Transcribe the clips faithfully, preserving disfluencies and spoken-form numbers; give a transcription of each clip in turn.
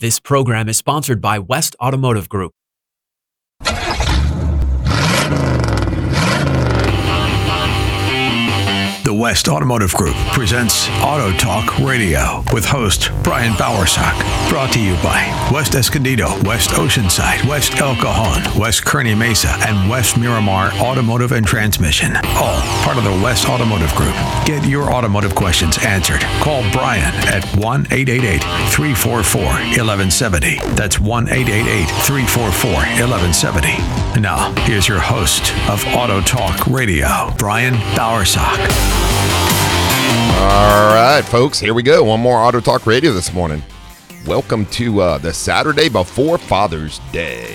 This program is sponsored by West Automotive Group. The West Automotive Group presents Auto Talk Radio with host Brian Bowersock. Brought to you by West Escondido, West Oceanside, West El Cajon, West Kearney Mesa, and West Miramar Automotive and Transmission. All part of the West Automotive Group. Get your automotive questions answered. Call Brian at one eight eight eight, three four four, one one seven zero. That's one eight eight eight, three four four, one one seven zero. Now, here's your host of Auto Talk Radio, Brian Bowersock. All right, folks, here we go. One more Auto Talk Radio this morning. Welcome to uh, the Saturday before Father's Day.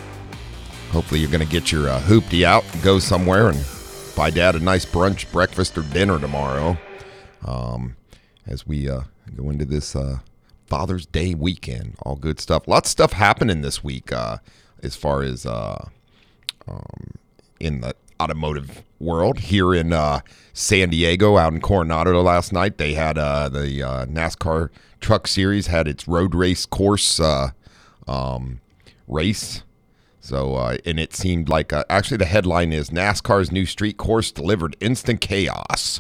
Hopefully you're going to get your uh, hoopty out and go somewhere and buy Dad a nice brunch, breakfast, or dinner tomorrow um, as we uh, go into this uh, Father's Day weekend. All good stuff. Lots of stuff happening this week uh, as far as uh, um, in the automotive world. Here in uh, San Diego, out in Coronado last night, they had uh, the uh, NASCAR Truck Series had its road race course uh, um, race. So, uh, and it seemed like, uh, actually the headline is NASCAR's new street course delivered instant chaos.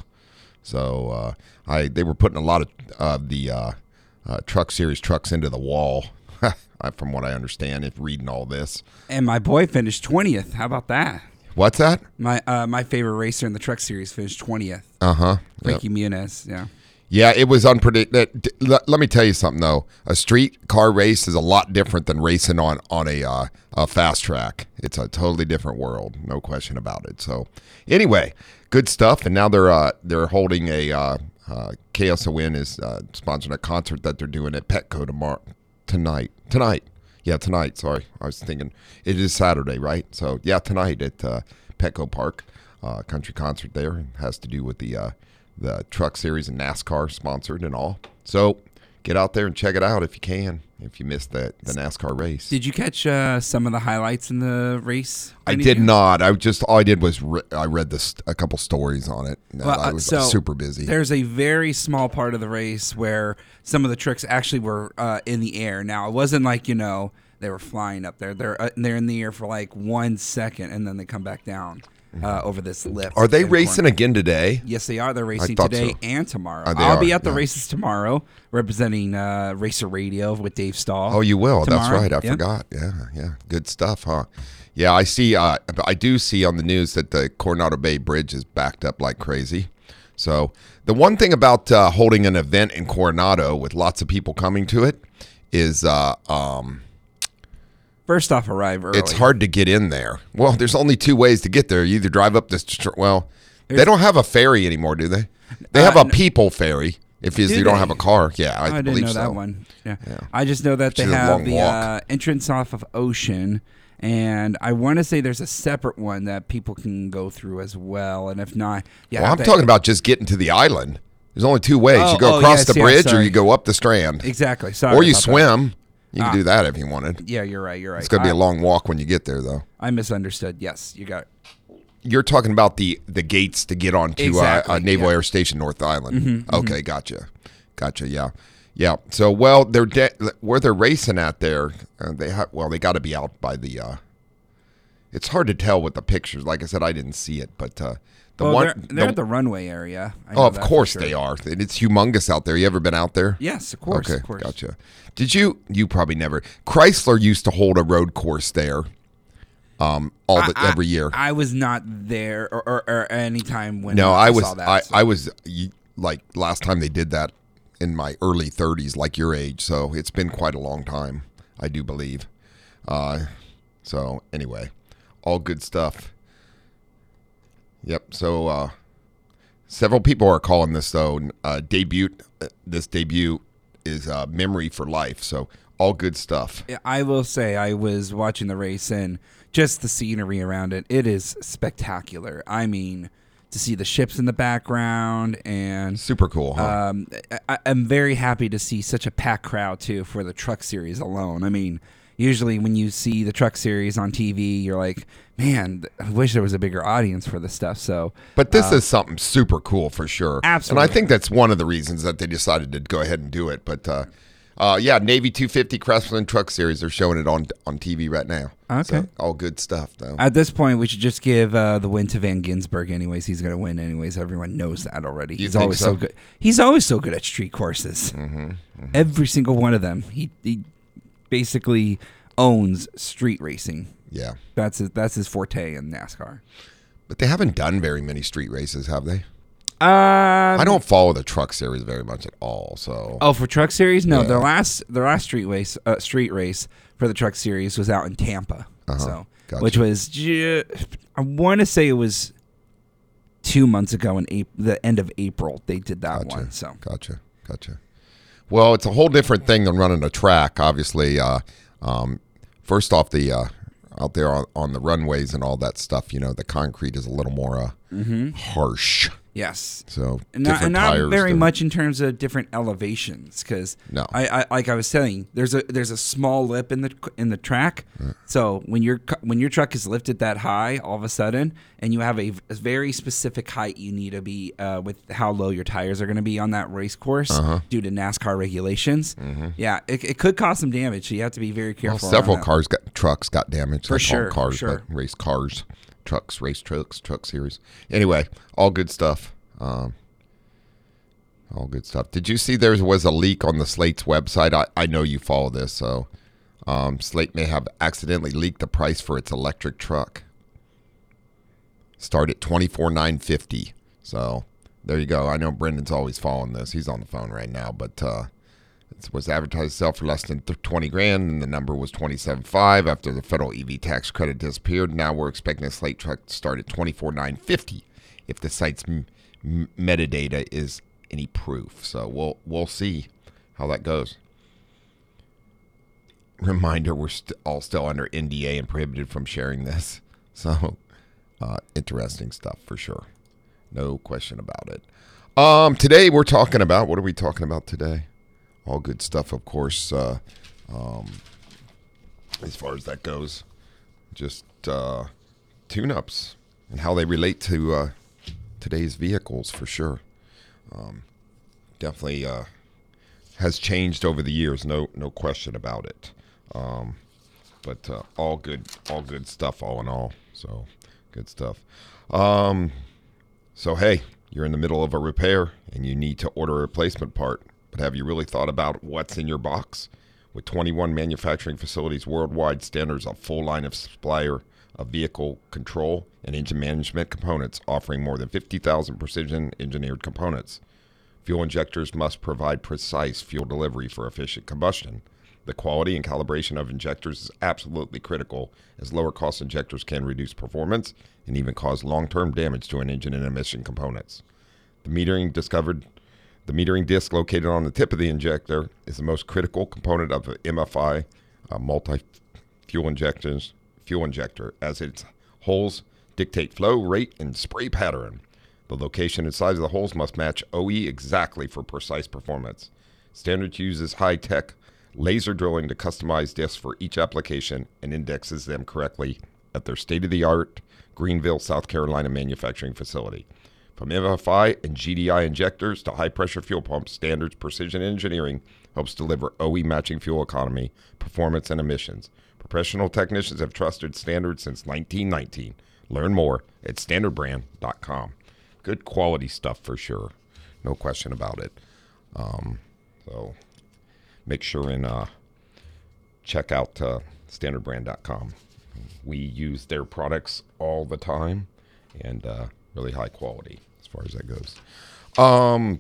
So, uh, I they were putting a lot of uh, the uh, uh, Truck Series trucks into the wall, from what I understand, if reading all this. And my boy finished twentieth. How about that? What's that? My uh, my favorite racer in the Truck Series finished twentieth. Uh-huh. Ricky yep. Muniz, yeah. Yeah, it was unpredictable. Let, let me tell you something, though. A street car race is a lot different than racing on, on a, uh, a fast track. It's a totally different world, no question about it. So, anyway, good stuff. And now they're uh, they're holding a uh, uh, K S O N is uh, sponsoring a concert that they're doing at Petco tomorrow, tonight. Tonight. Yeah, tonight. Sorry. I was thinking it is Saturday, right? So, yeah, tonight at uh, Petco Park, uh, country concert there. It has to do with the uh, the Truck Series and NASCAR sponsored and all. So, get out there and check it out if you can, if you missed the, the NASCAR race. Did you catch uh, some of the highlights in the race? I did not. I just all I did was re- I read this a couple stories on it. And well, I was so super busy. There's a very small part of the race where some of the trucks actually were uh, in the air. Now, it wasn't like, you know, they were flying up there. They're uh, they're in the air for like one second, and then they come back down uh, over this lip. Are they racing corner. again today? Yes, they are. They're racing today so. and tomorrow. Oh, I'll are, be at the yeah. races tomorrow, representing uh, Racer Radio with Dave Stahl. Oh, you will. Tomorrow. That's right. I yep. forgot. Yeah, yeah. Good stuff, huh? Yeah, I see. Uh, I do see on the news that the Coronado Bay Bridge is backed up like crazy. So the one thing about uh, holding an event in Coronado with lots of people coming to it is uh, um, first off, arrive early. It's hard to get in there. Well, there's only two ways to get there. You either drive up this. Well, there's, they don't have a ferry anymore, do they? They have uh, a people ferry. If you, do you don't they? have a car, yeah, I, I believe didn't know so. that one. Yeah. yeah, I just know that Which they is a have long the walk. uh, entrance off of Ocean. And I want to say there's a separate one that people can go through as well. And if not, yeah. Well, I'm they, talking about just getting to the island. There's only two ways. Oh, you go oh, across yes, the yeah, bridge or sorry. you go up the Strand. Exactly. Sorry. Or you about swim. That. You can ah. do that if you wanted. Yeah, you're right. You're right. It's going to be I, a long walk when you get there, though. I misunderstood. Yes, you got it. You're talking about the, the gates to get onto exactly, uh, uh, Naval yeah. Air Station North Island. Mm-hmm, okay, mm-hmm. gotcha. Gotcha, yeah. Yeah, so, well, they're de- where they're racing at there, uh, they ha- well, they got to be out by the, uh, it's hard to tell with the pictures. Like I said, I didn't see it, but uh, the well, one. they're, they're the, at the runway area. I oh, know of that course for sure. they are. It's humongous out there. You ever been out there? Yes, of course. Okay, of course. gotcha. Did you? You probably never. Chrysler used to hold a road course there, um, all the, I, every year. I was not there or, or, or any time when. No, I, I was. Saw that, I, so. I was like last time they did that in my early thirties, like your age. So it's been quite a long time, I do believe. Uh, so anyway, all good stuff. Yep. So uh, several people are calling this though uh, debut. Uh, this debut is uh, memory for life. So all good stuff. I will say I was watching the race and just the scenery around it. It is spectacular. I mean, to see the ships in the background and super cool. Huh? Um, I, I'm very happy to see such a packed crowd too for the Truck Series alone. I mean, usually when you see the Truck Series on T V, you're like, man, I wish there was a bigger audience for this stuff. So, but this uh, is something super cool for sure. Absolutely. And I think that's one of the reasons that they decided to go ahead and do it. But uh, Uh, yeah, Navy two fifty Craftsman Truck Series. They're showing it on on T V right now. Okay. So, all good stuff, though. At this point, we should just give uh, the win to Van Ginsberg. Anyways, he's gonna win. Anyways, everyone knows that already. You He's think always so? so good. He's always so good at street courses. Mm-hmm, mm-hmm. Every single one of them. He, he basically owns street racing. Yeah. That's his, that's his forte in NASCAR. But they haven't done very many street races, have they? Um, I don't follow the Truck Series very much at all. So. Oh, for Truck Series, no. Yeah. Their last their last street race uh, street race for the Truck Series was out in Tampa. Uh-huh. So, Gotcha. which was ju- I want to say it was two months ago in April, the end of April. They did that Gotcha. one. So Gotcha. Gotcha. Well, it's a whole different thing than running a track. Obviously, uh, um, first off, the uh, out there on, on the runways and all that stuff, you know, the concrete is a little more uh, Mm-hmm. harsh. yes. So And not, different and not tires. very different- much in terms of different elevations, because No. I, I like I was saying, there's a there's a small lip in the in the track. So when your cu- when your truck is lifted that high, all of a sudden, and you have a, v- a very specific height you need to be uh, with how low your tires are going to be on that race course Uh-huh. due to NASCAR regulations. Yeah, it, it could cause some damage. So you have to be very Well, careful. several around that. cars got trucks got damaged. For I call them sure, cars, for sure. but race cars, trucks, race trucks, truck series. Anyway, all good stuff. Um, all good stuff. Did you see there was a leak on the Slate's website? I, I know you follow this, so um, Slate may have accidentally leaked the price for its electric truck. Start at twenty four nine fifty. So there you go. I know Brendan's always following this. He's on the phone right now, but. Uh, It was advertised to sell for less than twenty grand, and the number was twenty-seven five after the federal E V tax credit disappeared. Now we're expecting a Slate truck to start at twenty-four nine fifty if the site's m- m- metadata is any proof. So we'll we'll see how that goes. Reminder: we're st- all still under N D A and prohibited from sharing this. So uh, interesting stuff for sure, no question about it. Um, today we're talking about what are we talking about today? All good stuff, of course, uh, um, as far as that goes. Just uh, tune-ups and how they relate to uh, today's vehicles, for sure. Um, definitely uh, has changed over the years, no no question about it. Um, but uh, all good, all good stuff, all in all. So, good stuff. Um, so, hey, you're in the middle of a repair and you need to order a replacement part. But have you really thought about what's in your box? With twenty-one manufacturing facilities worldwide, Standard's a full line of supplier of vehicle control and engine management components, offering more than fifty thousand precision engineered components. Fuel injectors must provide precise fuel delivery for efficient combustion. The quality and calibration of injectors is absolutely critical, as lower cost injectors can reduce performance and even cause long-term damage to an engine and emission components. The metering discovered The metering disc located on the tip of the injector is the most critical component of the M F I uh, multi-fuel injectors, fuel injector, as its holes dictate flow, rate, and spray pattern. The location and size of the holes must match O E exactly for precise performance. Standard uses high-tech laser drilling to customize discs for each application and indexes them correctly at their state-of-the-art Greenville, South Carolina manufacturing facility. From M F I and G D I injectors to high-pressure fuel pumps, Standard's precision engineering helps deliver O E matching fuel economy, performance, and emissions. Professional technicians have trusted Standard since nineteen nineteen. Learn more at standard brand dot com. Good quality stuff for sure. No question about it. Um, so make sure and uh, check out uh, standard brand dot com. We use their products all the time, and uh, really high quality as far as that goes. Um,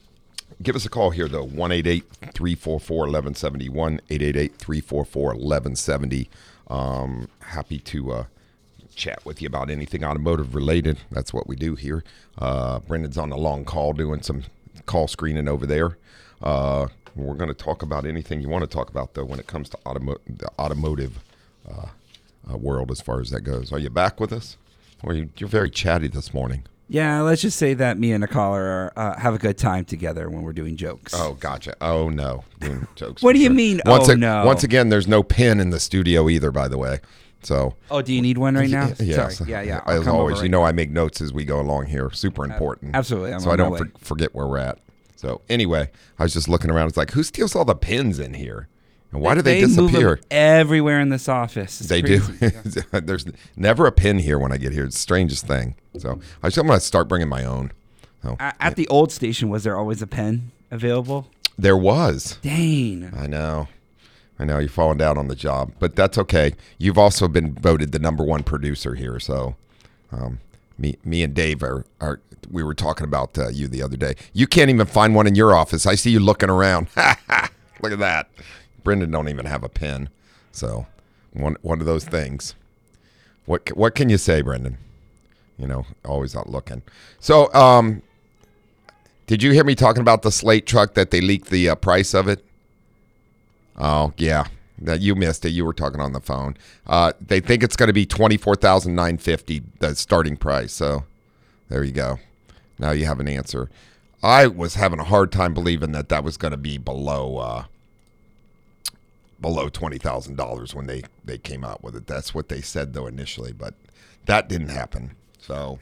give us a call here, though, one eight eight, three four four, one one seven zero, one eight eight eight, three four four, one one seven zero. Um, happy to uh, chat with you about anything automotive related. That's what we do here. Uh, Brendan's on a long call doing some call screening over there. Uh, we're going to talk about anything you want to talk about, though, when it comes to automo- the automotive uh, uh, world as far as that goes. Are you back with us? Or you, you're very chatty this morning. Yeah, let's just say that me and a caller uh, have a good time together when we're doing jokes. Oh, gotcha. Oh, no. Doing jokes. What for do you sure. mean, Once oh, a- no? Once again, there's no pen in the studio either, by the way. So. Oh, do you need one right now? Yeah, Sorry. Yeah, yeah. I'll As come always, over you right know now. I make notes as we go along here. Super important. Absolutely. I'm so I on my don't way. for, forget where we're at. So anyway, I was just looking around. It's like, who steals all the pins in here? And why do they they, move disappear? them everywhere in this office. It's They crazy. do. There's never a pin here when I get here. It's the strangest thing. So I just, I'm going to start bringing my own. So, At, at the old station, was there always a pen available? there was. Dang. I know. I know. You're falling down on the job. But that's okay. You've also been voted the number one producer here. So um, me me and Dave are, are we were talking about uh, you the other day. You can't even find one in your office. I see you looking around. Look at that. Brendan don't even have a pen. So one one of those things. What what can you say, Brendan? You know, always out looking. So um, did you hear me talking about the Slate truck that they leaked the uh, price of it? Oh, yeah. That you missed it. You were talking on the phone. Uh, they think it's going to be twenty-four thousand nine hundred fifty dollars, the starting price. So there you go. Now you have an answer. I was having a hard time believing that that was going to be below uh, below twenty thousand dollars when they, they came out with it. That's what they said, though, initially. But that didn't happen. So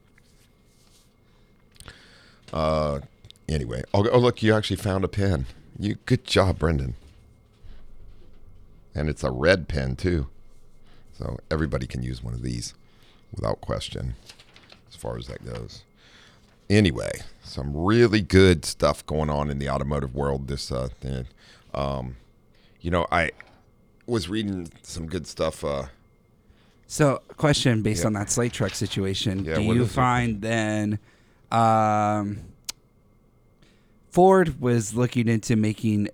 uh, anyway. Oh, oh, look, you actually found a pen. You Good job, Brendan. And it's a red pen, too. So everybody can use one of these without question as far as that goes. Anyway, some really good stuff going on in the automotive world. This, uh, thing. Um, you know, I was reading some good stuff. Uh, So, question based Yeah. on that Slate truck situation: Yeah, do what you is it? find then um, Ford was looking into making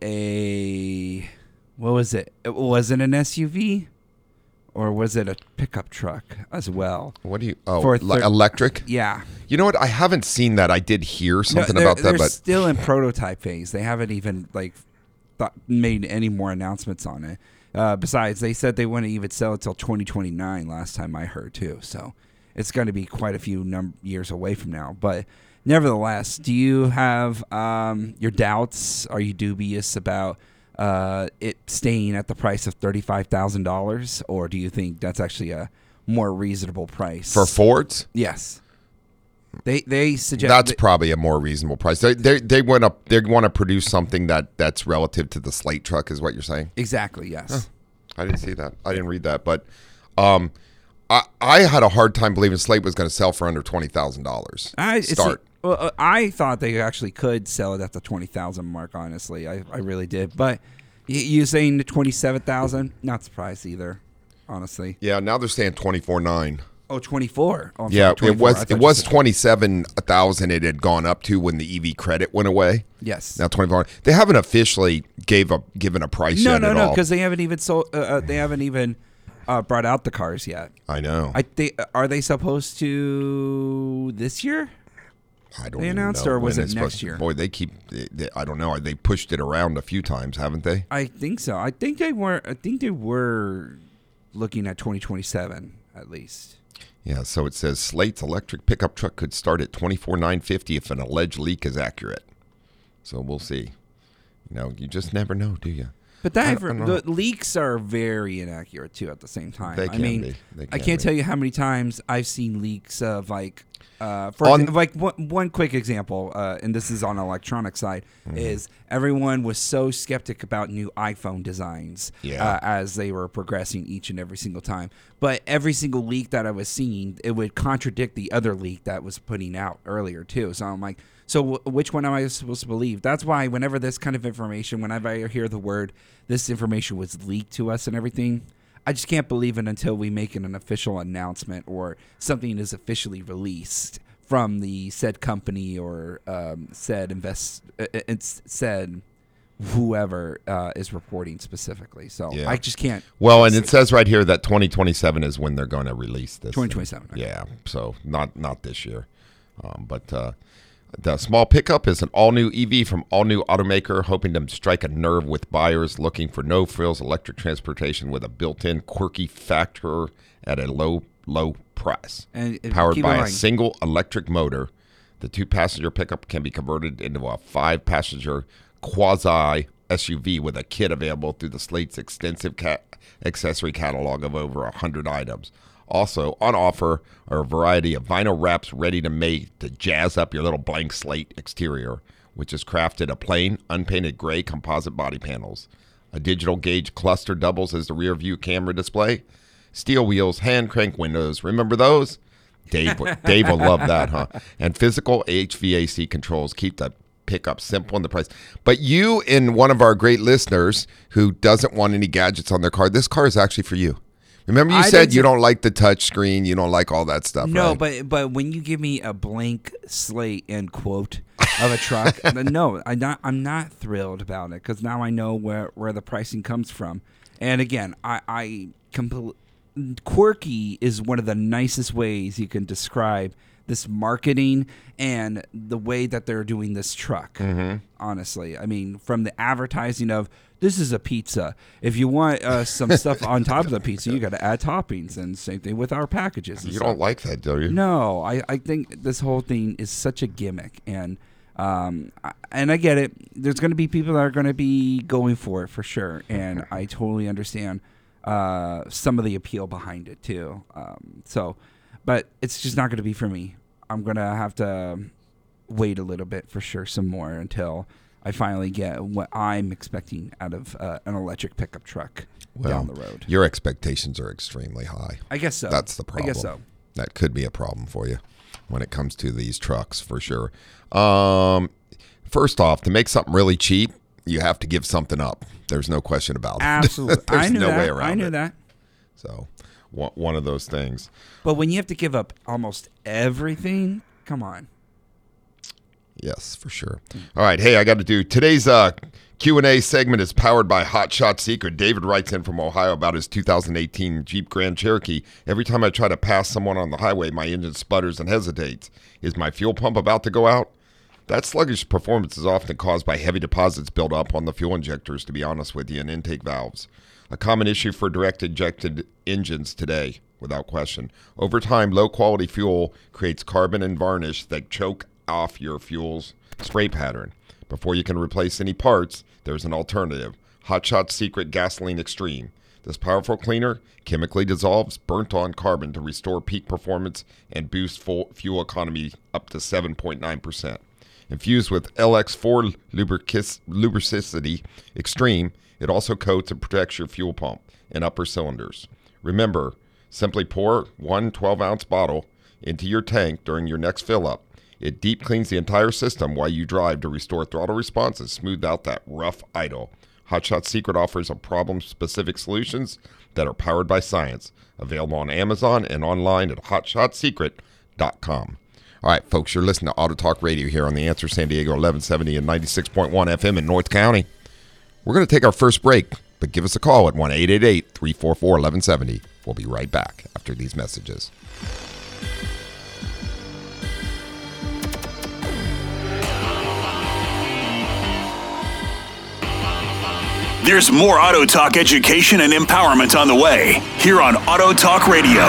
a what was it? Was it an S U V or was it a pickup truck as well? what do you? Oh, For li- thir- electric. Yeah, You know what? I haven't seen that. I did hear something no, they're, about that, they're but still in prototype phase. They haven't even like thought, made any more announcements on it. Uh, besides, they said they wouldn't even sell it till twenty twenty-nine. Last time I heard too, so it's going to be quite a few num- years away from now. But nevertheless, do you have um, your doubts? Are you dubious about uh, it staying at the price of thirty-five thousand dollars, or do you think that's actually a more reasonable price for Fords, Yes, they they suggest that's that- probably a more reasonable price. They they they want to they want to produce something that that's relative to the Slate truck, is what you're saying. exactly yes. I didn't see that. I didn't read that, but um, I I had a hard time believing Slate was going to sell for under twenty thousand dollars. I see, Start. well, uh, I thought they actually could sell it at the twenty thousand mark. Honestly, I, I really did. But y- you saying the twenty seven thousand? Not surprised either. Honestly. Yeah, now they're saying twenty four nine. Oh, twenty-four. Oh, I'm Yeah, sorry, it twenty-four. I was thought it you was said- twenty seven thousand. It had gone up to when the E V credit went away. Yes. Now twenty four. They haven't officially gave a given a price no, yet no, at no, all. because they haven't even sold. Uh, uh, they haven't even uh, brought out the cars yet. I know. I think are they supposed to this year? I don't they even announced, know or was when it it's next supposed to- year? Boy, they keep. They, they, I don't know. They pushed it around a few times, haven't they? I think so. I think they were. I think they were looking at twenty twenty seven at least. Yeah. So it says Slate's electric pickup truck could start at twenty four nine fifty if an alleged leak is accurate. So we'll see. You know, you just never know, do you? But I that don't know. the leaks are very inaccurate too. At the same time, They I can mean, be. They I can can't be. tell you how many times I've seen leaks of like, uh, for On- exa- like one, one quick example, uh, and this is on the electronic side, Mm-hmm. is everyone was so skeptic about new iPhone designs Yeah. uh, as they were progressing each and every single time. But every single leak that I was seeing, it would contradict the other leak that was putting out earlier too. So I'm like. So w- which one am I supposed to believe? That's why whenever this kind of information, whenever I hear the word, this information was leaked to us and everything, I just can't believe it until we make an, an official announcement or something is officially released from the said company or um, said invest, uh, it's said whoever uh, is reporting specifically. So Yeah. I just can't. Well, and it says right here that twenty twenty-seven is when they're going to release this. twenty twenty-seven. thing. Yeah, so not not this year. Um, but uh, the small pickup is an all-new E V from all-new automaker, hoping to strike a nerve with buyers looking for no-frills electric transportation with a built-in quirky factor at a low, low price. And uh, Powered keep in by a mind- single electric motor, the two-passenger pickup can be converted into a five-passenger quasi S U V with a kit available through the Slate's extensive ca- accessory catalog of over one hundred items. Also, on offer are a variety of vinyl wraps ready to make to jazz up your little blank slate exterior which is crafted of plain, unpainted gray composite body panels. A digital gauge cluster doubles as the rear view camera display. Steel wheels, hand crank windows. Remember those? Dave, Dave will love that, huh? And physical H V A C controls keep the pickup simple in the price. But you, in one of our great listeners who doesn't want any gadgets on their car, this car is actually for you. Remember you I said you didn't- don't like the touch screen, you don't like all that stuff, No, right? but but when you give me a blank slate end quote of a truck, then no, I'm not. I'm not thrilled about it because now I know where, where the pricing comes from. And again, I, I compl- quirky is one of the nicest ways you can describe this marketing and the way that they're doing this truck. Mm-hmm. Honestly, I mean, from the advertising of this is a pizza. If you want uh, some stuff on top of the pizza, you got to add toppings, and same thing with our packages. and You stuff. don't like that, do you? No, I, I think this whole thing is such a gimmick, and um, I- and I get it. There's going to be people that are going to be going for it for sure, and I totally understand uh, some of the appeal behind it too. Um, so, but it's just not going to be for me. I'm going to have to wait a little bit for sure, some more until I finally get what I'm expecting out of uh, an electric pickup truck down the road. Your expectations are extremely high. I guess so. That's the problem. I guess so. That could be a problem for you when it comes to these trucks, for sure. Um, first off, to make something really cheap, you have to give something up. There's no question about it. Absolutely. There's I knew no that. way around I knew it. that. So, one one of those things. But when you have to give up almost everything, come on. Yes, for sure. All right. Hey, I got to do today's uh, Q and A segment is powered by Hot Shot Secret. David writes in from Ohio about his two thousand eighteen Jeep Grand Cherokee. Every time I try to pass someone on the highway, my engine sputters and hesitates. Is my fuel pump about to go out? That sluggish performance is often caused by heavy deposits built up on the fuel injectors, to be honest with you, and intake valves. A common issue for direct injected engines today, without question. Over time, low-quality fuel creates carbon and varnish that choke off your fuel's spray pattern. Before you can replace any parts, there's an alternative. Hot Shot Secret Gasoline Extreme. This powerful cleaner chemically dissolves burnt-on carbon to restore peak performance and boost full fuel economy up to seven point nine percent. Infused with L X four lubricis- Lubricity Extreme, it also coats and protects your fuel pump and upper cylinders. Remember, simply pour one twelve-ounce bottle into your tank during your next fill-up. It deep cleans the entire system while you drive to restore throttle response and smooth out that rough idle. Hot Shot Secret offers a problem-specific solutions that are powered by science. Available on Amazon and online at hot shot secret dot com. All right, folks, you're listening to Auto Talk Radio here on The Answer San Diego eleven seventy and ninety-six point one F M in North County. We're going to take our first break, but give us a call at one eight eight eight, three four four, one one seven zero. We'll be right back after these messages. There's more Auto Talk education and empowerment on the way here on Auto Talk Radio.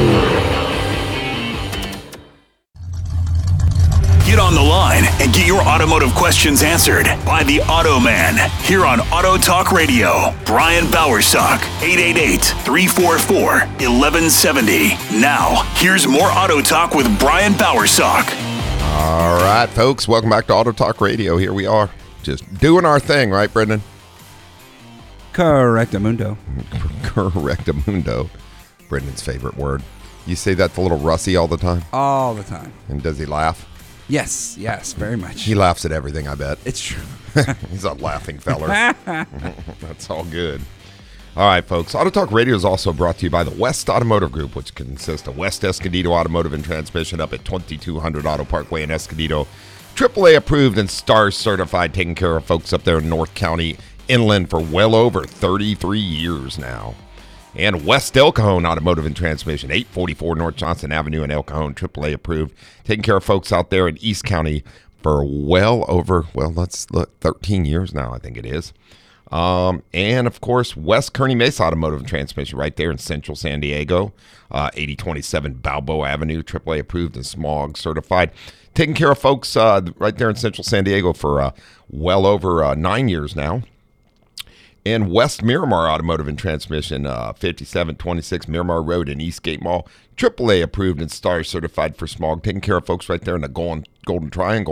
Get on the line and get your automotive questions answered by the Auto Man here on Auto Talk Radio. Brian Bowersock, eight eight eight, three four four, one one seven zero. Now, here's more Auto Talk with Brian Bowersock. All right, folks, welcome back to Auto Talk Radio. Here we are, just doing our thing, right, Brendan? Correctamundo. Correctamundo, Brendan's favorite word. You say that to little Russie all the time? All the time. And does he laugh? Yes, yes, very much. He laughs at everything, I bet. It's true. He's a laughing feller. That's all good. All right, folks. Auto Talk Radio is also brought to you by the West Automotive Group, which consists of West Escondido Automotive and Transmission up at twenty-two hundred Auto Parkway in Escondido. triple A approved and STAR certified, taking care of folks up there in North County Inland for well over thirty-three years now. And West El Cajon Automotive and Transmission, eight forty-four North Johnson Avenue in El Cajon, triple A approved, taking care of folks out there in East County for well over, well, let's look, thirteen years now, I think it is. Um, and, of course, West Kearny Mesa Automotive and Transmission right there in Central San Diego, uh, eighty twenty-seven Balboa Avenue, triple A approved and smog certified. Taking care of folks uh, right there in Central San Diego for uh, well over uh, nine years now. And West Miramar Automotive and Transmission, uh, fifty-seven twenty-six Miramar Road in Eastgate Mall, triple A approved and STAR certified for smog, taking care of folks right there in the Golden, Golden Triangle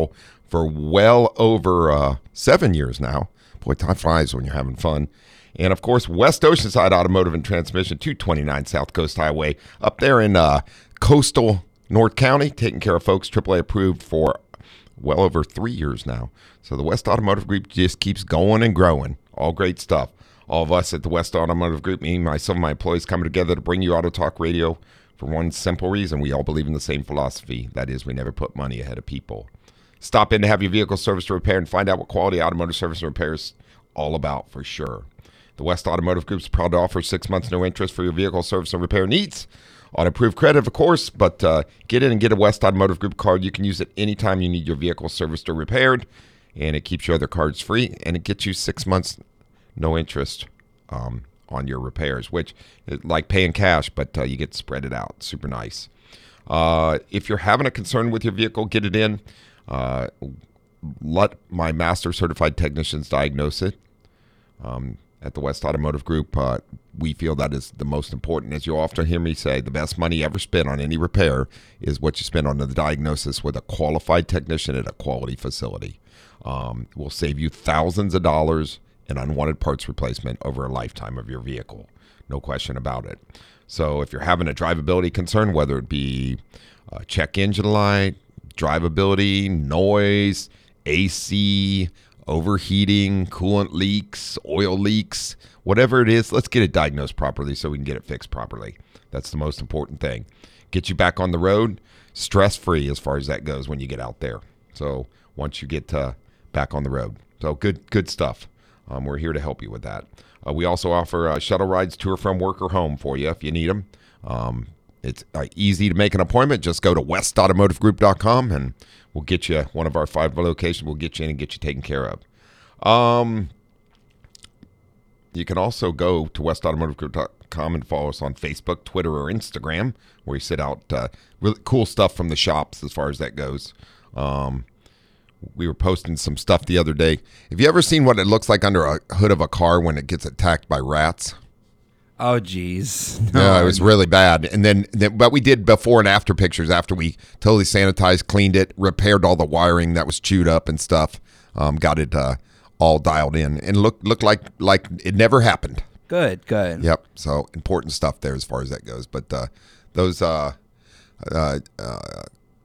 for well over uh, seven years now. Boy, time flies when you're having fun. And, of course, West Oceanside Automotive and Transmission, two twenty-nine South Coast Highway, up there in uh, coastal North County, taking care of folks, triple A approved for well over three years now. So the West Automotive Group just keeps going and growing. All great stuff. All of us at the West Automotive Group, me and my, some of my employees coming together to bring you Auto Talk Radio for one simple reason. We all believe in the same philosophy. That is, we never put money ahead of people. Stop in to have your vehicle serviced or repaired and find out what quality automotive service and repair is all about for sure. The West Automotive Group is proud to offer six months no interest for your vehicle service and repair needs. On approved credit, of course, but uh, get in and get a West Automotive Group card. You can use it anytime you need your vehicle serviced or repaired, and it keeps your other cards free, and it gets you six months no interest um, on your repairs, which is like paying cash, but uh, you get to spread it out. Super nice. Uh, if you're having a concern with your vehicle, get it in. Uh, let my master certified technicians diagnose it. Um, at the West Automotive Group, uh, we feel that is the most important. As you often hear me say, the best money ever spent on any repair is what you spend on the diagnosis with a qualified technician at a quality facility. Um, will save you thousands of dollars in unwanted parts replacement over a lifetime of your vehicle. No question about it. So if you're having a drivability concern, whether it be uh, check engine light, drivability, noise, A C, overheating, coolant leaks, oil leaks, whatever it is, let's get it diagnosed properly so we can get it fixed properly. That's the most important thing. Get you back on the road, stress-free as far as that goes when you get out there. So once you get uh, back on the road. So good good stuff. Um, we're here to help you with that. Uh, we also offer uh, shuttle rides to or from work or home for you if you need them. Um, it's uh, easy to make an appointment. Just go to west automotive group dot com and we'll get you one of our five locations. We'll get you in and get you taken care of. Um, you can also go to west automotive group dot com and follow us on Facebook, Twitter, or Instagram, where we sit out uh, really cool stuff from the shops as far as that goes. Um, we were posting some stuff the other day. Have you ever seen what it looks like under a hood of a car when it gets attacked by rats? Oh, geez. No, yeah, it was really bad. And then, then, but we did before and after pictures after we totally sanitized, cleaned it, repaired all the wiring that was chewed up and stuff, um, got it uh, all dialed in, and looked looked like like it never happened. Good, good. Yep. So important stuff there as far as that goes. But uh, those uh, uh, uh,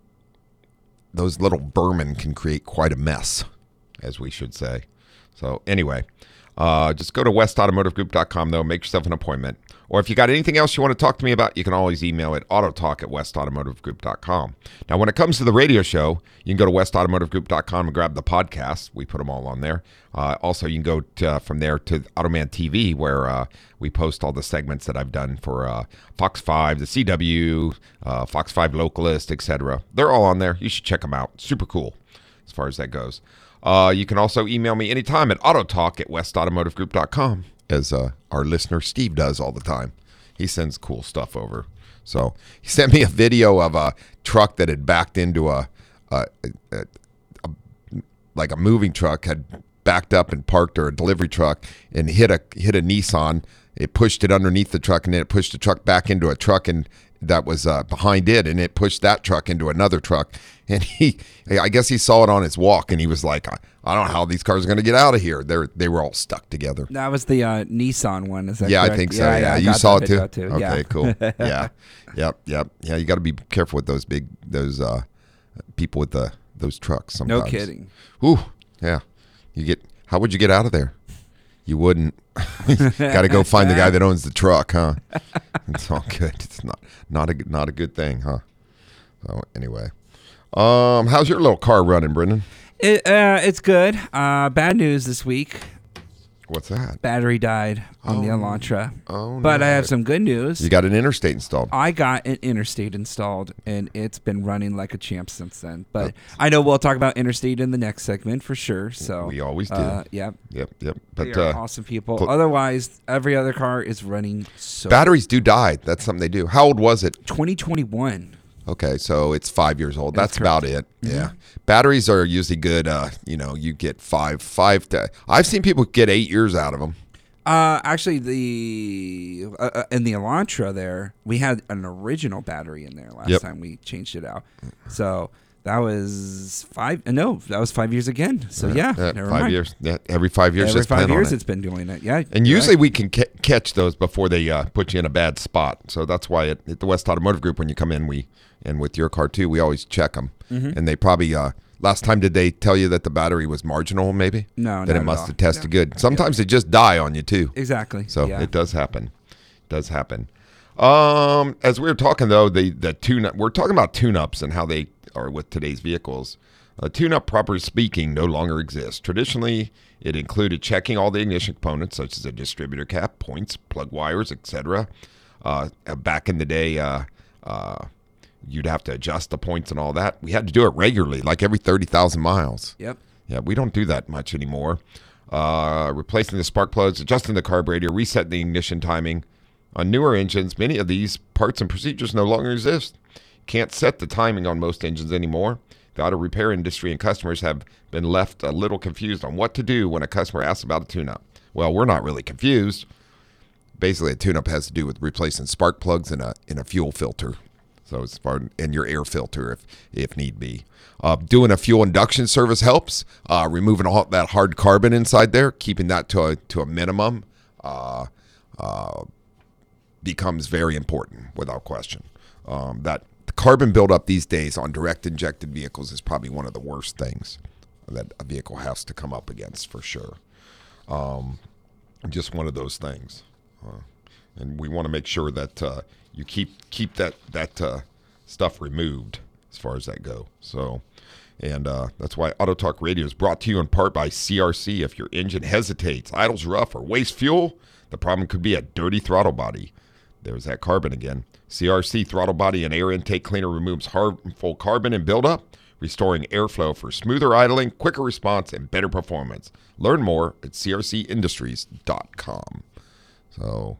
those little vermin can create quite a mess, as we should say. So anyway. Uh, just go to west automotive group dot com, though. Make yourself an appointment. Or if you got anything else you want to talk to me about, you can always email it, autotalk at west automotive group dot com. Now, when it comes to the radio show, you can go to west automotive group dot com and grab the podcasts. We put them all on there. Uh, also, you can go to, uh, from there to Automan T V, where uh, we post all the segments that I've done for uh, Fox five, the C W, uh, Fox five Localist, et cetera. They're all on there. You should check them out. Super cool as far as that goes. Uh, you can also email me anytime at autotalk at west automotive group dot com, as uh, our listener Steve does all the time. He sends cool stuff over. So he sent me a video of a truck that had backed into a, a, a, a like a moving truck, had backed up and parked, or a delivery truck, and hit a hit a Nissan. It pushed it underneath the truck, and then it pushed the truck back into a truck and that was uh, behind it, and it pushed that truck into another truck. And he, I guess he saw it on his walk, and he was like, I, I don't know how these cars are going to get out of here. They they were all stuck together. That was the uh, Nissan one, is that yeah, correct? I think so, yeah. yeah. You saw it too? too? Okay, yeah. cool. Yeah, yep, yep. Yeah, you got to be careful with those big, those uh, people with the those trucks sometimes. No kidding. Ooh, yeah. You get, how would you get out of there? You wouldn't. Got to go find the guy that owns the truck, huh? It's all good. It's not not a not a good thing, huh? So anyway, um, how's your little car running, Brendan? It, uh, it's good. Uh, bad news this week. What's that? Battery died on Oh. the Elantra. Oh, But no. I have some good news. You got an interstate installed. I got an Interstate installed, and it's been running like a champ since then. But I know we'll talk about Interstate in the next segment for sure. So We always do. Uh, yep. Yep, yep. They But are uh, awesome people. cl- Otherwise, every other car is running so. batteries do die. That's something they do. How old was it? twenty twenty-one. Okay, so it's five years old. That's That's about it. Yeah, batteries are usually good. Uh, you know, you get five, five to. I've seen people get eight years out of them. Uh, actually, the uh, uh, in the Elantra there, we had an original battery in there last Yep. time we changed it out. So That was five. No, that was five years again. So yeah, Uh, never five mind. years. Yeah, every five years. Every just five plan on years, it. it's been doing it. Yeah, And you're usually right. we can ca- catch those before they uh, put you in a bad spot. So that's why at, at the West Automotive Group, when you come in, we and with your car too, we always check them. Mm-hmm. And they probably uh, last time did they tell you that the battery was marginal? Maybe No, Then not it at must all. have tested No. good. Sometimes they just die on you too. exactly. So yeah. it does happen. It does happen. Um, as we were talking though, the the tune we're talking about tune-ups and how they are with today's vehicles. A tune-up, properly speaking, no longer exists. Traditionally, it included checking all the ignition components, such as a distributor cap, points, plug wires, et cetera. Uh, back in the day, uh, uh, you'd have to adjust the points and all that. We had to do it regularly, like every thirty thousand miles. Yep. Yeah, we don't do that much anymore. Uh, replacing the spark plugs, adjusting the carburetor, resetting the ignition timing. On newer engines, many of these parts and procedures no longer exist. Can't set the timing on most engines anymore. The auto repair industry and customers have been left a little confused on what to do when a customer asks about a tune-up. Well, we're not really confused. Basically, a tune-up has to do with replacing spark plugs in a in a fuel filter. So as far in your air filter, if if need be. Uh, doing a fuel induction service helps. Uh, removing all that hard carbon inside there, keeping that to a to a minimum, uh, uh, becomes very important without question. Um, that the carbon buildup these days on direct injected vehicles is probably one of the worst things that a vehicle has to come up against for sure. Um, just one of those things. Uh, and we want to make sure that uh, you keep keep that that uh, stuff removed as far as that go. So, and uh, that's why Auto Talk Radio is brought to you in part by C R C. If your engine hesitates, idles rough, or wastes fuel, the problem could be a dirty throttle body. There's that carbon again. C R C Throttle Body and Air Intake Cleaner removes harmful carbon and buildup, restoring airflow for smoother idling, quicker response, and better performance. Learn more at c r c industries dot com. So,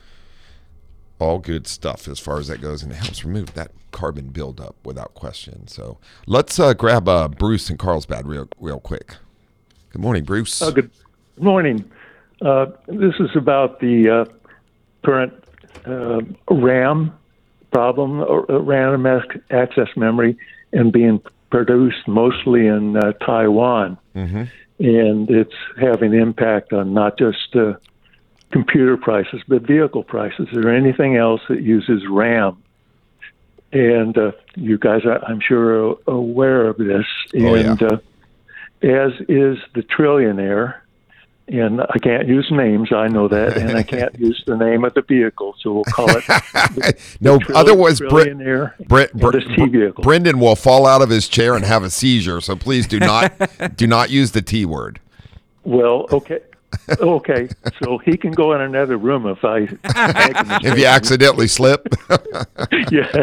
all good stuff as far as that goes, and it helps remove that carbon buildup without question. So, let's uh, grab uh, Bruce in Carlsbad real, real quick. Good morning, Bruce. Uh, good morning. Uh, this is about the uh, current uh, RAM problem, or random ac- access memory, and being produced mostly in uh, Taiwan. Mm-hmm. And it's having impact on not just uh, computer prices, but vehicle prices. Is there anything else that uses RAM? And uh, you guys, are, I'm sure, are aware of this. Oh, and yeah. uh, as is the Trillionaire. And I can't use names, I know that, and I can't use the name of the vehicle, so we'll call it the, no, the Trill- otherwise, Br- Trillionaire Br- and Br- this T vehicle. Brendan will fall out of his chair and have a seizure. So please do not do not use the T word. Well, okay. Okay, so he can go in another room if I make a mistake. If you accidentally slip. Yeah.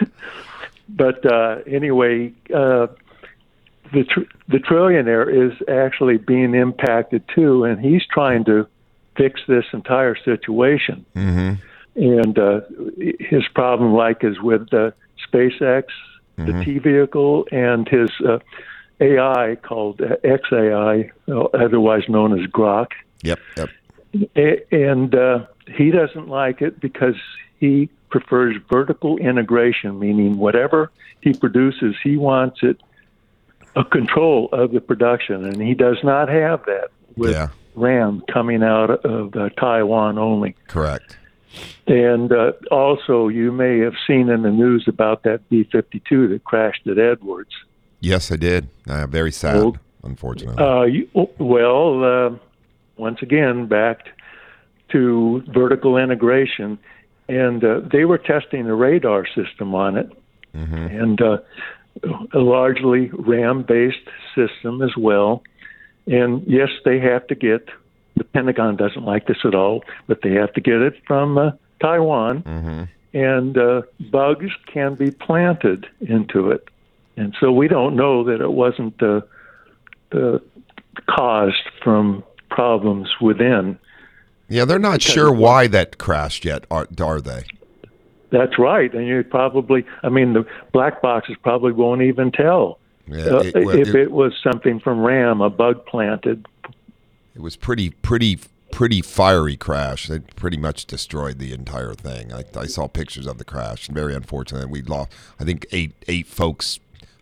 But uh, anyway, uh, the tr- the Trillionaire is actually being impacted too, and he's trying to fix this entire situation. Mm-hmm. And uh, his problem, like, is with uh, SpaceX, Mm-hmm. the T vehicle, and his uh, A I called uh, X A I, uh, otherwise known as Grok. Yep. Yep. A- and uh, he doesn't like it because he prefers vertical integration, meaning whatever he produces, he wants it a control of the production, and he does not have that with Yeah. RAM coming out of uh, Taiwan only. Correct. And uh, also, you may have seen in the news about that B fifty-two that crashed at Edwards. Yes, I did. Uh, very sad, Well, unfortunately. Uh, you, well, uh, once again, back to vertical integration, and uh, they were testing the radar system on it, mm-hmm. and uh, a largely RAM-based system as well. And yes, they have to get, the Pentagon doesn't like this at all, but they have to get it from uh, Taiwan, Mm-hmm. and uh, bugs can be planted into it. And so we don't know that it wasn't uh, uh, caused from problems within. Yeah, they're not sure why that crashed yet, are, are they? That's right. And you probably, I mean, the black boxes probably won't even tell Yeah, uh, it, well, if it, it was something from RAM, a bug planted. it was pretty, pretty, pretty fiery crash. It pretty much destroyed the entire thing. I, I saw pictures of the crash. Very unfortunate. We lost, I think, eight eight folks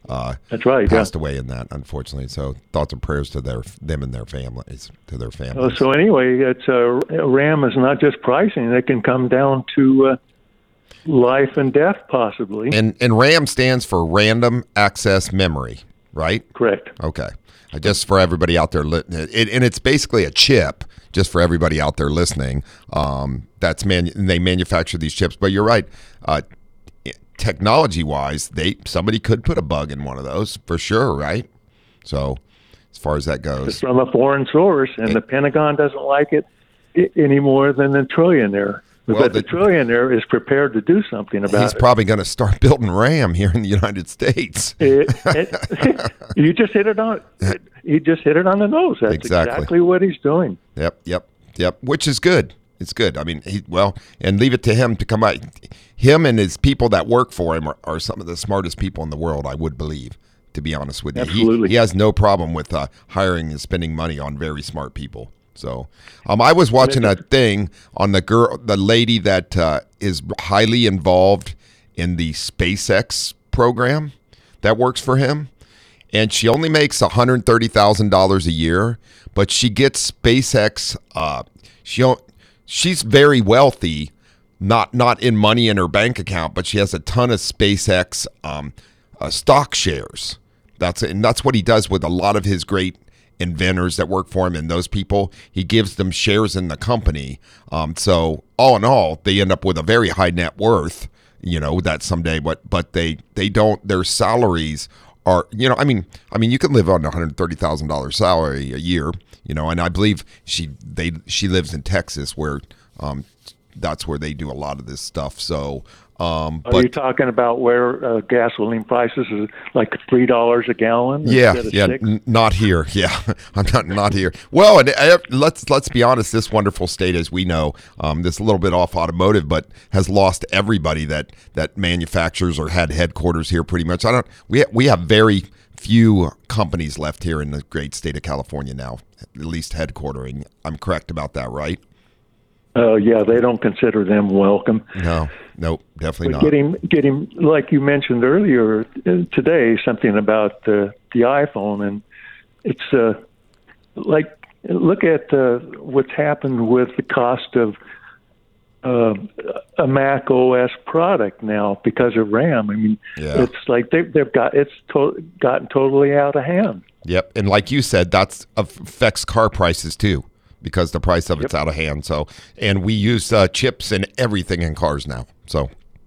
uh, That's right. passed yeah. away in that, unfortunately. So thoughts and prayers to their them and their families, to their Oh, families. so anyway, it's uh, RAM is not just pricing; it can come down to uh, life and death, possibly. And and RAM stands for Random Access Memory, right? Correct. Okay. Uh, Just for everybody out there, li- it, and it's basically a chip. Just for everybody out there listening, um, that's man. They manufacture these chips, but you're right. Uh, technology-wise, they somebody could put a bug in one of those for sure, right? So, as far as that It's goes, from a foreign source, and the Pentagon doesn't like it i- any more than the trillionaire. Well, but the- the, trillionaire is prepared to do something about he's it. probably going to start building RAM here in the United States. It- it- you just hit it on. You just hit it on the nose. That's Exactly. exactly what he's doing. Yep, yep, yep. Which is good. It's good. I mean, he well, and leave it to him to come out. Him and his people that work for him are, are some of the smartest people in the world, I would believe. To be honest with you, Absolutely. He, he has no problem with uh, hiring and spending money on very smart people. So, um, I was watching a thing on the girl, the lady that uh, is highly involved in the SpaceX program that works for him. And she only makes one hundred thirty thousand dollars a year, but she gets SpaceX. Uh, she don't, she's very wealthy, not not in money in her bank account, but she has a ton of SpaceX um, uh, stock shares. That's and that's what he does with a lot of his great inventors that work for him, and those people, he gives them shares in the company. Um, so all in all, they end up with a very high net worth. You know that someday, but but they they don't. Their salaries are, you know, I mean, I mean, you can live on a one hundred thirty thousand dollars salary a year, you know, and I believe she they she lives in Texas where um, that's where they do a lot of this stuff. So, um, Are but you talking about where uh, gasoline prices is like three dollars a gallon? yeah, instead of yeah, six? n- not here. Yeah, I'm not not here. Well, and uh, let's let's be honest. This wonderful state, as we know, um, this a little bit off automotive, but has lost everybody that that manufactures or had headquarters here. Pretty much, I don't. We ha- we have very few companies left here in the great state of California now, at least headquartering. I'm correct about that, right? Oh, yeah, they don't consider them welcome. No, no, definitely But not. getting, getting, like you mentioned earlier uh, today, something about the the iPhone, and it's uh, like look at uh, what's happened with the cost of uh, a Mac O S product now because of RAM. I mean, Yeah. it's like they've they've got it's to, gotten totally out of hand. Yep, and like you said, that affects car prices too, because the price of it's out of hand. So, and we use uh, chips and everything in cars now. So,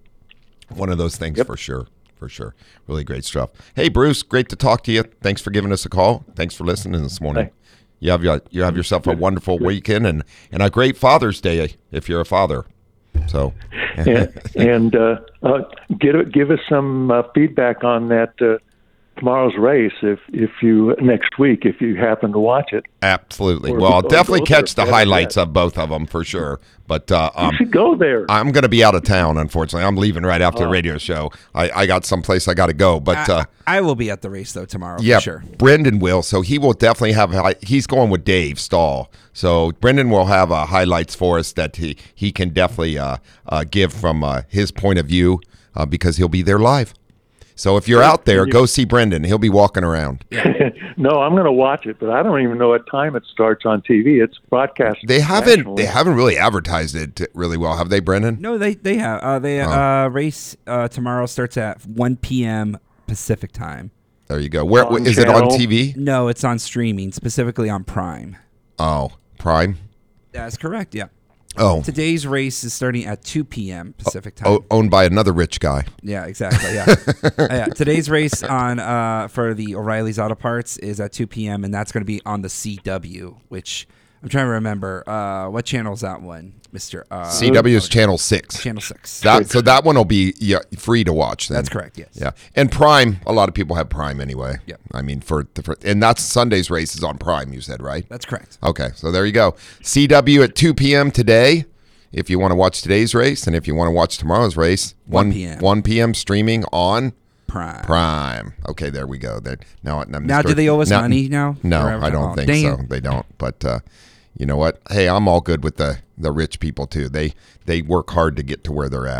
one of those things Yep. for sure, for sure. Really great stuff. Hey, Bruce, great to talk to you. Thanks for giving us a call. Thanks for listening this morning. Hey. You have your, you have yourself a wonderful weekend and, and a great Father's Day if you're a father. So, and, and uh, uh, get, give us some uh, feedback on that uh, tomorrow's race if if you next week if you happen to watch it. absolutely. Or- Well, I'll or definitely both catch are the better highlights yet. of both of them for sure. But uh, You um, should go there. I'm going to be out of town, unfortunately. I'm leaving right after the radio show. I, I got someplace I got to go. But uh, I, I will be at the race though tomorrow. yeah, for sure. Brendan will. So he will definitely have. hi- He's going with Dave Stahl. So Brendan will have uh, highlights for us that he he can definitely uh, uh, give from uh, his point of view uh, because he'll be there live. So if you're out there, go see Brendan. He'll be walking around. No, I'm going to watch it, but I don't even know what time it starts on T V. It's broadcast. They haven't. nationally. They haven't really advertised it really well, have they, Brendan? No, they they have uh, they Oh. uh, race uh, tomorrow starts at one p.m. Pacific time. There you go. Where On is it on channel? T V? No, it's on streaming, specifically on Prime. Oh, Prime. That's correct. Yeah. Oh, Today's race is starting at two p.m. Pacific time. o- owned by another rich guy. Yeah, exactly. Yeah. Uh, yeah. Today's race on uh, for the O'Reilly's Auto Parts is at two p.m. and that's going to be on the C W, which I'm trying to remember. Uh, what channel is that one, Mister Uh, C W is channel six. Channel six. That so that one will be yeah, free to watch. Then. That's correct. Yes. Yeah, and Prime. A lot of people have Prime anyway. Yep. I mean, for, for and that's Sunday's race is on Prime. You said right? That's correct. Okay, so there you go. C W at two p.m. today. If you want to watch today's race, and if you want to watch tomorrow's race, one p.m. one p.m. streaming on Prime. Prime. Okay, there we go. There now. Now, Now, Mister do they owe us now- money now? No, Forever? I don't Oh, think dang so. it. They don't. But uh, you know what? Hey, I'm all good with the the rich people too. They they work hard to get to where they're at.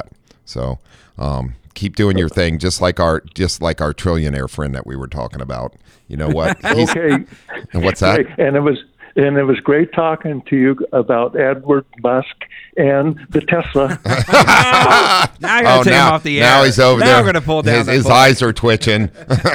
So um, keep doing your thing, just like our just like our trillionaire friend that we were talking about. You know what? He's, Okay. And what's that? Okay. And it was and it was great talking to you about Edward Musk and the Tesla. Now I gotta Oh, take now, him off the air. now he's over now there. we're gonna pull down His, that his book. eyes are twitching.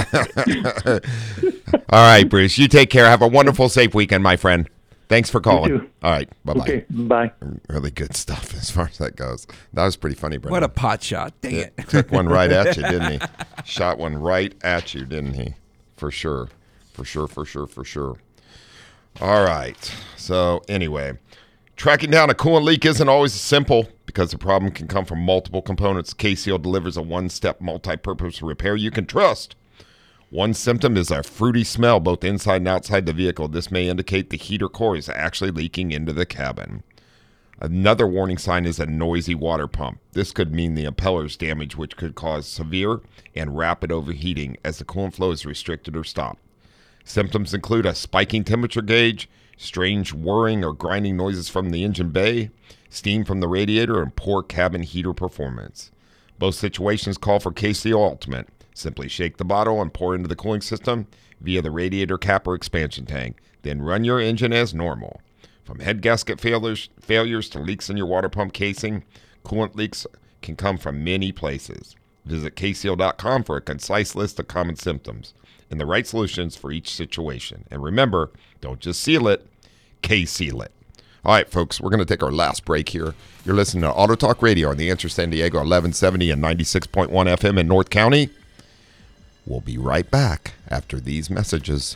All right, Bruce. You take care. Have a wonderful, safe weekend, my friend. Thanks for calling. too. All right. Bye-bye. Okay. Bye. Really good stuff as far as that goes. That was pretty funny, Brendan. What a pot shot! Dang it. Took one right at you, didn't he? Shot one right at you, didn't he? For sure. For sure, for sure, for sure. All right. So, anyway, tracking down a coolant leak isn't always simple because the problem can come from multiple components. K-Seal delivers a one-step multi-purpose repair you can trust. One symptom is a fruity smell both inside and outside the vehicle. This may indicate the heater core is actually leaking into the cabin. Another warning sign is a noisy water pump. This could mean the impeller is damaged, which could cause severe and rapid overheating as the coolant flow is restricted or stopped. Symptoms include a spiking temperature gauge, strange whirring or grinding noises from the engine bay, steam from the radiator, and poor cabin heater performance. Both situations call for K-Seal Ultimate. Simply shake the bottle and pour into the cooling system via the radiator cap or expansion tank. Then run your engine as normal. From head gasket failures, failures to leaks in your water pump casing, coolant leaks can come from many places. Visit K seal dot com for a concise list of common symptoms and the right solutions for each situation. And remember, don't just seal it, K-Seal it. All right, folks, we're going to take our last break here. You're listening to Auto Talk Radio on The Answer San Diego, eleven seventy and ninety-six point one F M in North County. We'll be right back after these messages.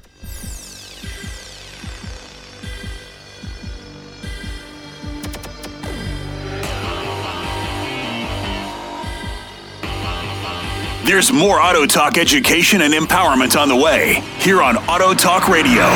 There's more Auto Talk education and empowerment on the way here on Auto Talk Radio.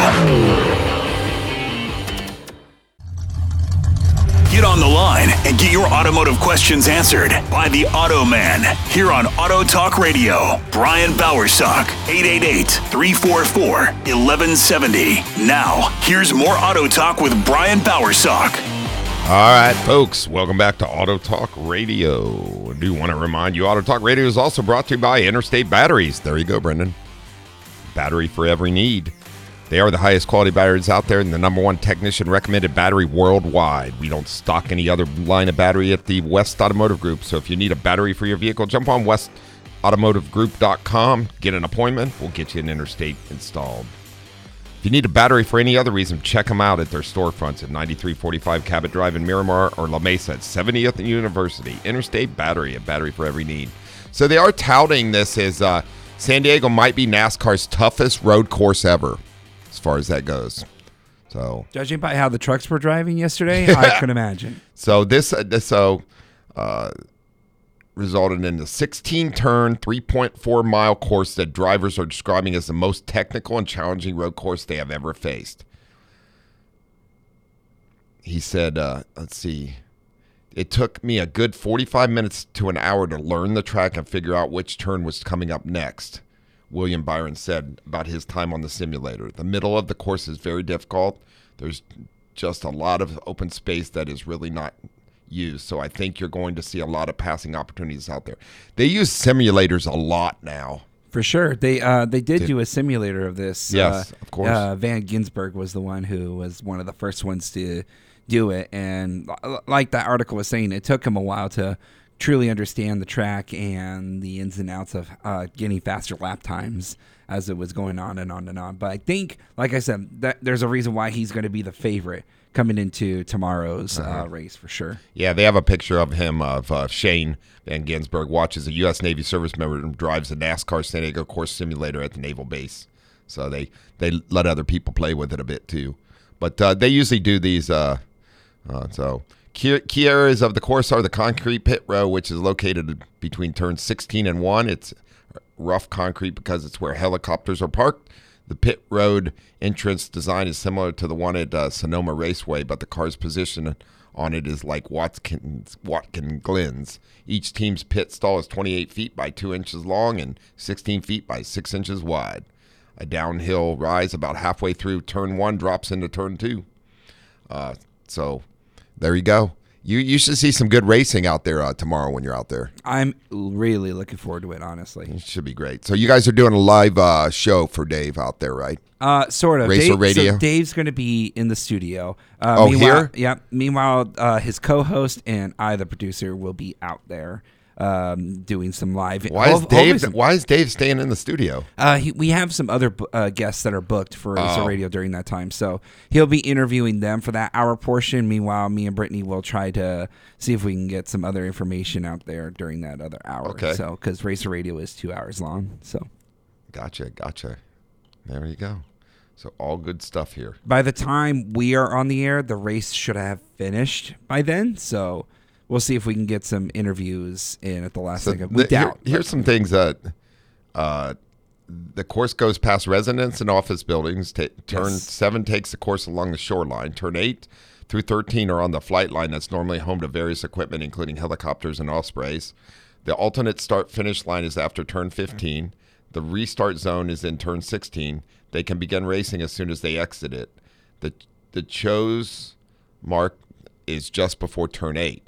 Get on the line and get your automotive questions answered by the Auto Man here on Auto Talk Radio. Brian Bowersock, eight eight eight, three four four, one one seven zero. Now, here's more Auto Talk with Brian Bowersock. All right, folks, welcome back to Auto Talk Radio. I do want to remind you, Auto Talk Radio is also brought to you by Interstate Batteries. There you go, Brendan. Battery for every need. They are the highest quality batteries out there and the number one technician recommended battery worldwide. We don't stock any other line of battery at the West Automotive Group. So if you need a battery for your vehicle, jump on west automotive group dot com, get an appointment. We'll get you an Interstate installed. If you need a battery for any other reason, check them out at their storefronts at ninety-three forty-five Cabot Drive in Miramar or La Mesa at seventieth and University. Interstate Battery, a battery for every need. So they are touting this as uh, San Diego might be NASCAR's toughest road course ever, as far as that goes. So, Judging by how the trucks were driving yesterday, I can imagine. so this, uh, this so uh, resulted in the sixteen-turn, three point four mile course that drivers are describing as the most technical and challenging road course they have ever faced. He said, uh, let's see, it took me a good forty-five minutes to an hour to learn the track and figure out which turn was coming up next. William Byron said about his time on the simulator. The middle of the course is very difficult. There's just a lot of open space that is really not used. So I think you're going to see a lot of passing opportunities out there. They use simulators a lot now. For sure. They uh, they did do a simulator of this. Yes, uh, of course. Uh, Van Ginsberg was the one who was one of the first ones to do it. And like that article was saying, it took him a while to truly understand the track and the ins and outs of uh, getting faster lap times as it was going on and on and on. But I think, like I said, that there's a reason why he's going to be the favorite coming into tomorrow's uh, race for sure. Yeah, they have a picture of him, of uh, Shane Van Ginsberg, watches a U S Navy service member and drives a NASCAR San Diego course simulator at the naval base. So they, they let other people play with it a bit too. But uh, they usually do these. Uh, uh, so key, key areas of the course are the concrete pit row, which is located between turns sixteen and one. It's rough concrete because it's where helicopters are parked. The pit road entrance design is similar to the one at uh, Sonoma Raceway, but the car's position on it is like Watkins, Watkin Glenn's. Each team's pit stall is twenty-eight feet by two inches long and sixteen feet by six inches wide. A downhill rise about halfway through turn one drops into turn two. Uh, so there you go. You you should see some good racing out there uh, tomorrow when you're out there. I'm really looking forward to it, honestly. It should be great. So you guys are doing a live uh, show for Dave out there, right? Uh, sort of. Racer Dave, Radio? So Dave's going to be in the studio. Uh, Oh, meanwhile, here? Yeah. Meanwhile, uh, his co-host and I, the producer, will be out there um, doing some live. Why is hopefully Dave? some- Why is Dave staying in the studio? Uh, he, we have some other bu- uh, guests that are booked for Racer Oh. Radio during that time, so he'll be interviewing them for that hour portion. Meanwhile, me and Brittany will try to see if we can get some other information out there during that other hour. Okay. So, because Racer Radio is two hours long, so Gotcha, gotcha. There you go. So all good stuff here. by the time we are on the air, the race should have finished by then. So, we'll see if we can get some interviews in at the last So second. We the- here- doubt. here's some things that uh, the course goes past residence and office buildings. Ta- turn Yes. seven takes the course along the shoreline. Turn eight through thirteen are on the flight line that's normally home to various equipment, including helicopters and ospreys. The alternate start-finish line is after turn fifteen. The restart zone is in turn sixteen. They can begin racing as soon as they exit it. The the chose mark is just before turn eight.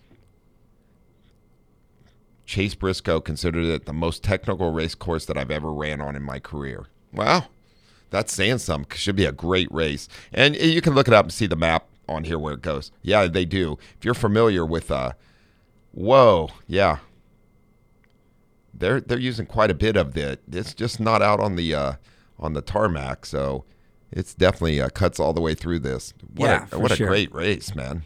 Chase Briscoe considered it the most technical race course that I've ever ran on in my career. Wow, that's saying something. Should be a great race. And you can look it up and see the map on here where it goes. Yeah, they do. If you're familiar with, uh, whoa, yeah, they're they're using quite a bit of it. It's just not out on the uh, on the tarmac, so it's definitely uh, cuts all the way through this. What Yeah, a, for what a sure. great race, man.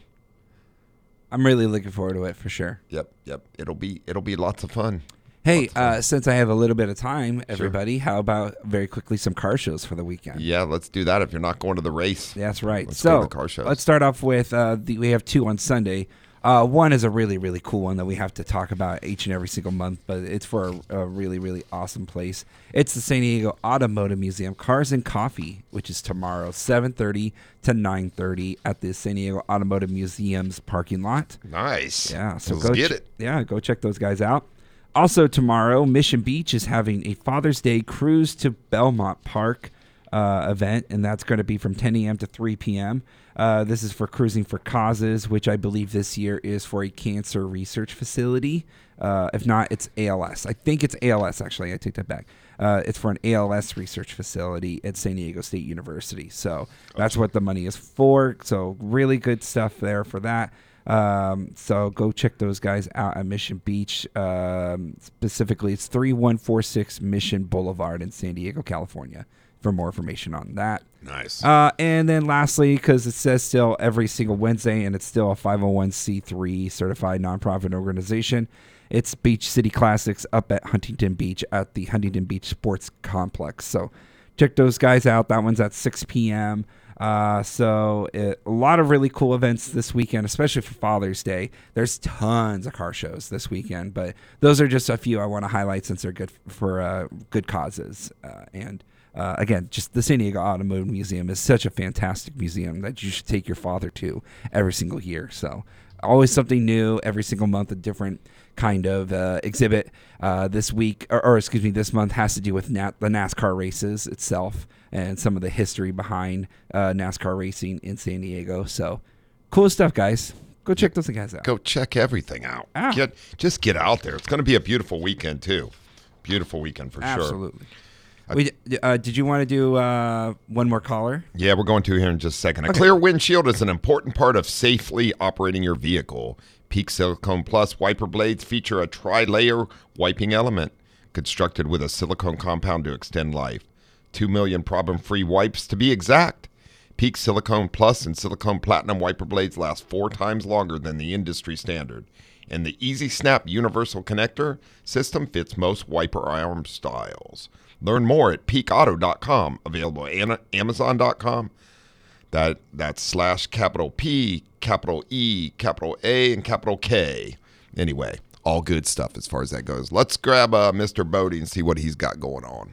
I'm really looking forward to it for sure. Yep, yep. It'll be it'll be lots of fun. Hey, Lots of fun. uh, since I have a little bit of time, everybody, how about very quickly some car shows for the weekend? Yeah, let's do that if you're not going to the race. That's right. Let's go so to the car shows. let's start off with uh, the, we have two on Sunday. Uh, one is a really, really cool one that we have to talk about each and every single month, but it's for a, a really, really awesome place. It's the San Diego Automotive Museum, Cars and Coffee, which is tomorrow, seven thirty to nine thirty at the San Diego Automotive Museum's parking lot. Nice. Yeah, so Let's go get ch- it. Yeah, go check those guys out. Also tomorrow, Mission Beach is having a Father's Day cruise to Belmont Park uh, event, and that's going to be from ten a.m. to three p.m. Uh, this is for Cruising for Causes, which I believe this year is for a cancer research facility. Uh, if not, it's A L S. I think it's A L S, actually. I take that back. Uh, it's for an A L S research facility at San Diego State University. So that's what the money is for. So really good stuff there for that. Um, so go check those guys out at Mission Beach. Um, specifically, it's three one four six Mission Boulevard in San Diego, California, for more information on that. Nice. Uh, and then lastly, because it says still every single Wednesday, and it's still a five oh one c three certified nonprofit organization, it's Beach City Classics up at Huntington Beach at the Huntington Beach Sports Complex. So check those guys out. That one's at six p.m. Uh, so it, a lot of really cool events this weekend, especially for Father's Day. There's tons of car shows this weekend, but those are just a few I want to highlight since they're good for uh, good causes. Uh, and uh, again, just the San Diego Automotive Museum is such a fantastic museum that you should take your father to every single year. So always something new, every single month, a different kind of uh, exhibit. Uh, this week, or, or excuse me, this month has to do with Nat- the NASCAR races itself and some of the history behind uh, NASCAR racing in San Diego. So cool stuff, guys. Go check those guys out. Go check everything out. Ah. Get just get out there. It's going to be a beautiful weekend too. Beautiful weekend for sure. Absolutely. We, uh, did you want to do uh, one more caller? Yeah, we're going to here in just a second. A clear windshield is an important part of safely operating your vehicle. Peak Silicone Plus wiper blades feature a tri-layer wiping element constructed with a silicone compound to extend life. Two million problem-free wipes to be exact. Peak Silicone Plus and Silicone Platinum wiper blades last four times longer than the industry standard. And the Easy Snap Universal Connector system fits most wiper arm styles. Learn more at peak auto dot com, available at amazon dot com. That that's slash capital P, capital E, capital A, and capital K. Anyway, all good stuff as far as that goes. Let's grab uh, Mister Bodie and see what he's got going on.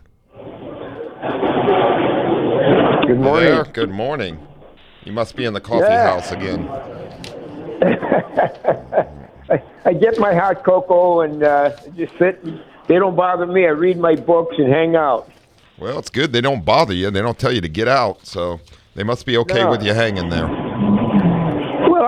Good Hey morning. there. Good morning. You must be in the coffee Yeah. house again. I, I get my hot cocoa and uh, just sit. And they don't bother me. I read my books and hang out. Well, it's good they don't bother you. They don't tell you to get out, so they must be okay No. with you hanging there. Well,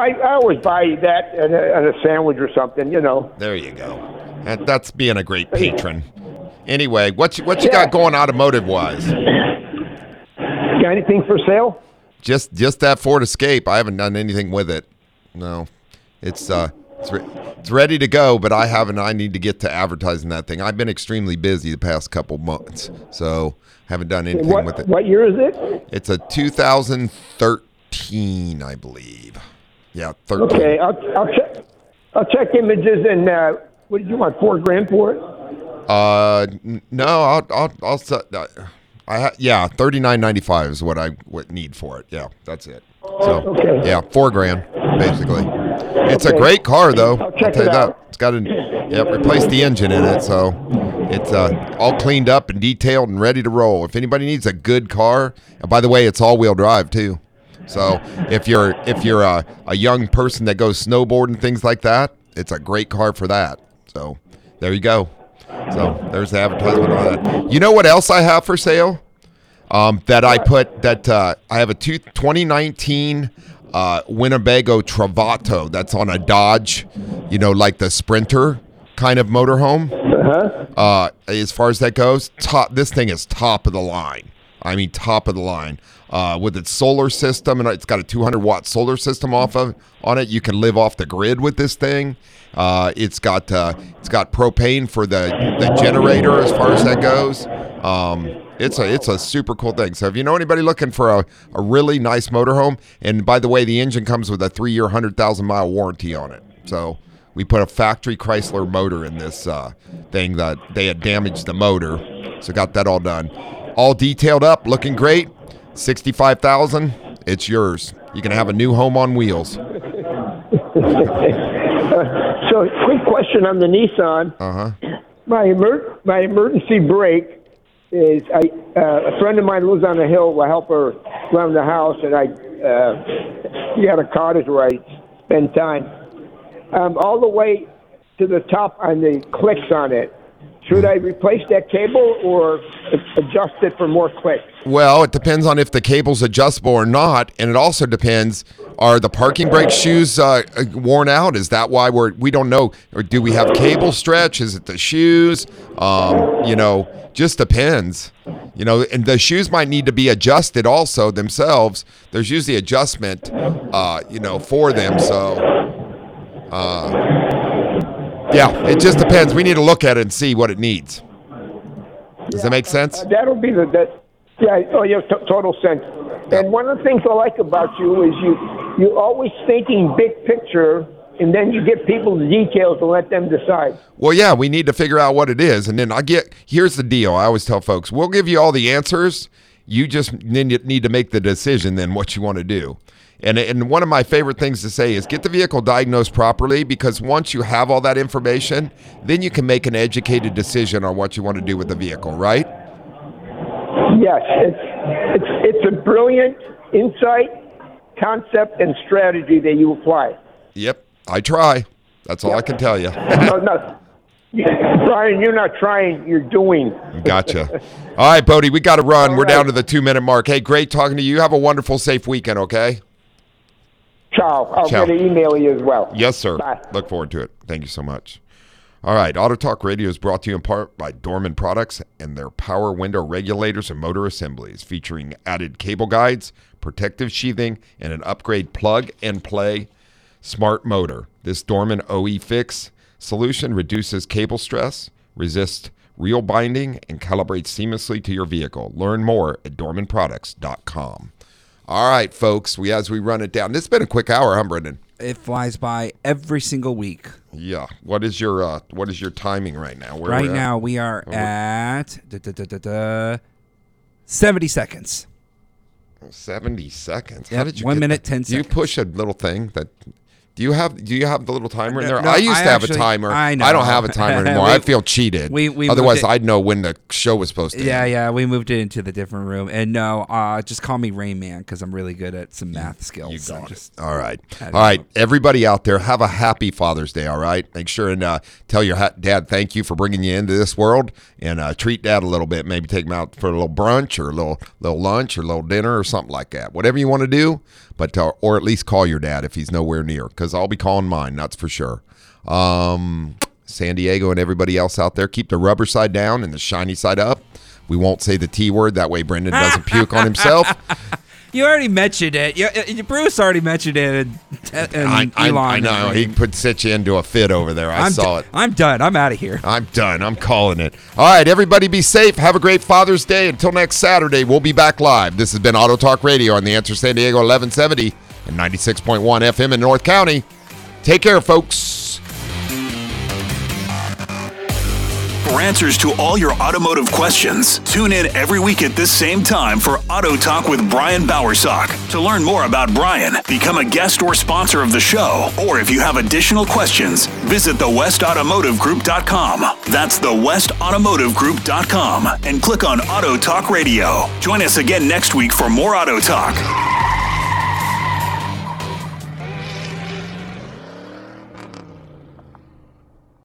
I, I always buy that and a, and a sandwich or something, you know. There you go. That, that's being a great patron. Anyway, what you, what you Yeah. got going automotive-wise? Got anything for sale? Just just that Ford Escape. I haven't done anything with it. No, it's uh, it's, re- it's ready to go, but I haven't. I need to get to advertising that thing. I've been extremely busy the past couple months, so haven't done anything What, with it. what year is it? It's a two thousand thirteen, I believe. Yeah, thirteen. Okay, I'll, I'll check. I'll check images and uh, what did you want? Four grand for it? Uh, n- no, I'll I'll I'll. se- Uh, I ha- yeah, thirty nine ninety five is what I would need for it. Yeah, that's it. So Okay. yeah, four grand basically. It's a Okay. great car though. I'll check tell it you that. out. It's got a yeah, replaced the engine in it, so it's uh all cleaned up and detailed and ready to roll. If anybody needs a good car, and by the way, it's all wheel drive too. So if you're if you're a, a young person that goes snowboarding and things like that, it's a great car for that. So there you go. So there's the advertisement on that. You know what else I have for sale? Um, that I put that uh, I have a two, twenty nineteen uh, Winnebago Travato that's on a Dodge, you know, like the Sprinter kind of motorhome. Uh-huh. Uh, as far as that goes, top. This thing is top of the line. I mean, top of the line. Uh, with its solar system, and it's got a two hundred watt solar system off of on it. You can live off the grid with this thing. Uh, it's got uh, it's got propane for the the generator as far as that goes. Um, it's a it's a super cool thing. So if you know anybody looking for a, a really nice motorhome, and by the way, the engine comes with a three year, hundred thousand mile warranty on it. So we put a factory Chrysler motor in this uh, thing that they had damaged the motor, so got that all done, all detailed up, looking great. sixty-five thousand dollars, it's yours. You can have a new home on wheels. Uh, so, quick question on the Nissan. Uh-huh. My emer- my emergency brake is I uh, a friend of mine lives on a hill. I help her around the house, and I uh, we got a cottage where I spend time. Um, all the way to the top on the clicks on it. Should I replace that cable or adjust it for more clicks? Well, it depends on if the cable's adjustable or not, and it also depends, are the parking brake shoes uh, worn out? Is that why we're, we don't know? Or do we have cable stretch? Is it the shoes? Um, you know, just depends. You know, and the shoes might need to be adjusted also themselves. There's usually adjustment, uh, you know, for them, so... Uh, Yeah, it just depends. We need to look at it and see what it needs. Does that make sense? Uh, that'll be the that. Yeah. Oh, yeah. T- total sense. And one of the things I like about you is you you always thinking big picture, and then you give people the details and let them decide. Well, yeah, we need to figure out what it is, and then I get. Here's the deal. I always tell folks, we'll give you all the answers. You just need need to make the decision then what you want to do. And and one of my favorite things to say is get the vehicle diagnosed properly, because once you have all that information, then you can make an educated decision on what you want to do with the vehicle, right? Yes, it's it's it's a brilliant insight, concept, and strategy that you apply. Yep, I try. That's all I can tell you. No, no. Brian, you're not trying, you're doing. Gotcha. All right, Bodie, we got to run. All We're right. down to the two-minute mark. Hey, great talking to you. Have a wonderful, safe weekend, okay? Ciao. I'll Ciao. get an email you as well. Yes, sir. Bye. Look forward to it. Thank you so much. All right, Auto Talk Radio is brought to you in part by Dorman Products and their power window regulators and motor assemblies, featuring added cable guides, protective sheathing, and an upgrade plug-and-play smart motor. This Dorman O E Fix solution reduces cable stress, resists reel binding, and calibrates seamlessly to your vehicle. Learn more at dorman products dot com. All right, folks, we as we run it down. This has been a quick hour, huh, Brendan? It flies by every single week. Yeah. What is your uh, what is your timing right now? Where right we're at? now, we are at da, da, da, da, da, seventy seconds. seventy seconds. How Yep, did you one get minute, that? ten Do you seconds. push a little thing that? Do you have Do you have the little timer in No, there? no, I used I to have actually- a timer. I know. don't have a timer anymore. We- I feel cheated. we- we Otherwise, moved it- I'd know when the show was supposed to. Yeah, end. yeah, we moved it into the different room. And no, uh, just call me Rain Man because I'm really good at some math skills. You So got just, it. All right. I All don't right. know. Everybody out there, have a happy Father's Day, all right? Make sure and uh, tell your ha- dad thank you for bringing you into this world, and uh, treat dad a little bit. Maybe take him out for a little brunch or a little, little lunch or a little dinner or something like that. Whatever you want to do, but uh, or at least call your dad if he's nowhere near, because I'll be calling mine, that's for sure. Um, San Diego and everybody else out there, keep the rubber side down and the shiny side up. We won't say the T word. That way Brendan doesn't puke on himself. You already mentioned it. You, you, Bruce already mentioned it. And, and I, I, Elon I know. and- He put set you into a fit over there. I I'm saw d- it. I'm done. I'm out of here. I'm done. I'm calling it. All right, everybody be safe. Have a great Father's Day. Until next Saturday, we'll be back live. This has been Auto Talk Radio on The Answer San Diego eleven seventy and ninety-six point one F M in North County. Take care, folks. For answers to all your automotive questions, tune in every week at this same time for Auto Talk with Brian Bowersock. To learn more about Brian, become a guest or sponsor of the show, or if you have additional questions, visit the west automotive group dot com. That's the west automotive group dot com and click on Auto Talk Radio. Join us again next week for more Auto Talk.